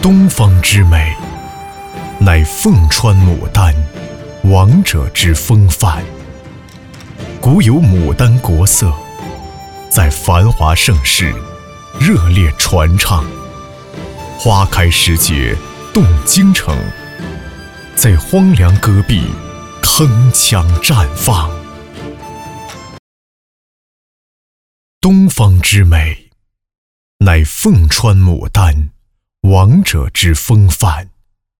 东方之美，乃凤穿牡丹，王者之风范。古有牡丹国色，在繁华盛世热烈传唱；花开时节动京城，在荒凉戈壁铿锵绽放。东方之美，乃凤穿牡丹，王者之风范。